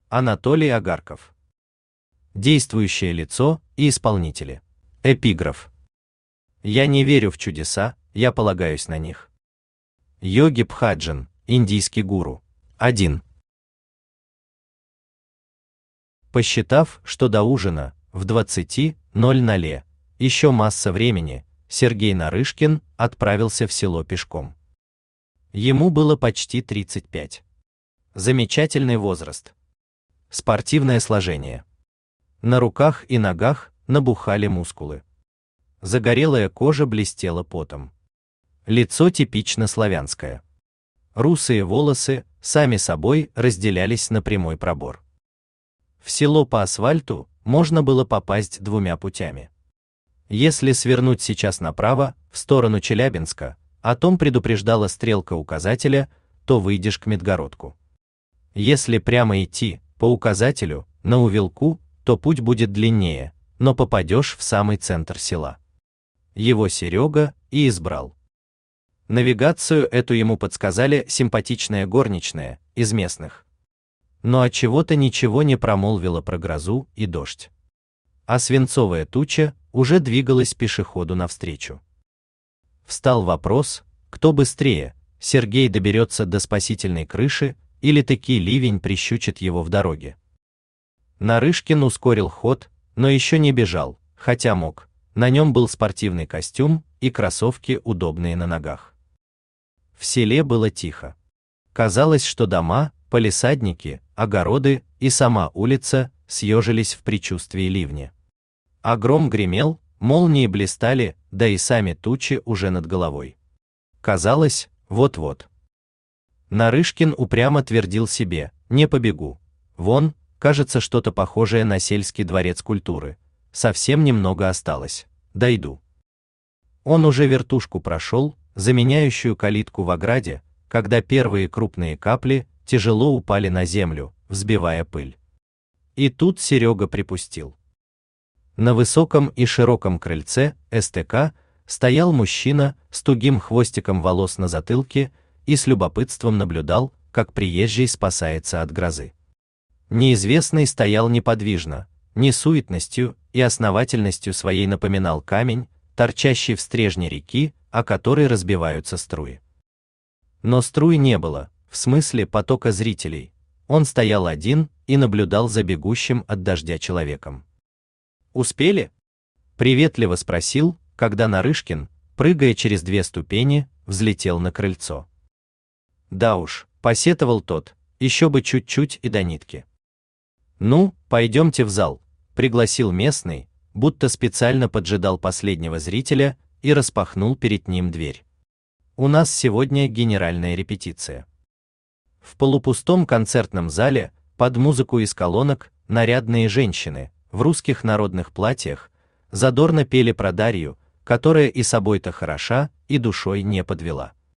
Анатолий Агарков. Действующее лицо и исполнители. Эпиграф. Я не верю в чудеса, я полагаюсь на них. Йоги Бхаджан, индийский гуру. 1. Посчитав, что до ужина, в 20:00, еще масса времени, Сергей Нарышкин отправился в село пешком. Ему было почти 35. Замечательный возраст. Спортивное сложение. На руках и ногах набухали мускулы. Загорелая кожа блестела потом. Лицо типично славянское. Русые волосы сами собой разделялись на прямой пробор. В село по асфальту можно было попасть двумя путями. Если свернуть сейчас направо, в сторону Челябинска, о том предупреждала стрелка указателя, то выйдешь к Медгородку. Если прямо идти, по указателю, на Увилку, то путь будет длиннее, но попадешь в самый центр села. Его Серега и избрал. Навигацию эту ему подсказали симпатичная горничная из местных. Но отчего-то ничего не промолвила про грозу и дождь. А свинцовая туча уже двигалась пешеходу навстречу. Встал вопрос, кто быстрее, Сергей доберется до спасительной крыши, или таки ливень прищучит его в дороге. Нарышкин ускорил ход, но еще не бежал, хотя мог. На нем был спортивный костюм и кроссовки, удобные на ногах. В селе было тихо. Казалось, что дома, палисадники, огороды и сама улица съежились в предчувствии ливня. А гром гремел, молнии блистали, да и сами тучи уже над головой. Казалось, вот-вот. Нарышкин упрямо твердил себе: не побегу. Вон, кажется, что-то похожее на сельский дворец культуры. Совсем немного осталось. Дойду. Он уже вертушку прошел, заменяющую калитку в ограде, когда первые крупные капли тяжело упали на землю, взбивая пыль. И тут Серега припустил. На высоком и широком крыльце СТК стоял мужчина с тугим хвостиком волос на затылке и с любопытством наблюдал, как приезжий спасается от грозы. Неизвестный стоял неподвижно, не суетностью и основательностью своей напоминал камень, торчащий в стрежне реки, о которой разбиваются струи. Но струй не было, в смысле потока зрителей. Он стоял один и наблюдал за бегущим от дождя человеком. «Успели?» — приветливо спросил, когда Нарышкин, прыгая через 2 ступени, взлетел на крыльцо. «Да уж», — посетовал тот, — «еще бы чуть-чуть и до нитки». «Ну, пойдемте в зал», — пригласил местный, будто специально поджидал последнего зрителя и распахнул перед ним дверь. «У нас сегодня генеральная репетиция». В полупустом концертном зале, под музыку из колонок, нарядные женщины в русских народных платьях задорно пели про Дарью, которая и собой-то хороша, и душой не подвела.